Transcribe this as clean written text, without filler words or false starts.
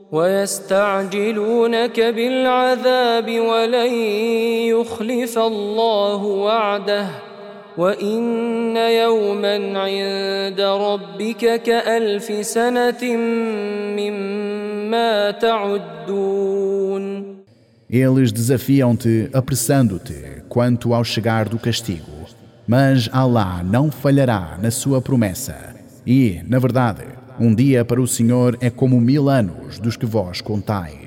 ويستعجلونك بالعذاب ولن يخلف الله وعده وإن يوما عند ربك كألف سنة مما تعدون. Eles desafiam-te apressando-te quanto ao chegar do castigo, mas Allah não falhará na sua promessa e, na verdade, um dia para o Senhor é como 1000 anos dos que vós contais.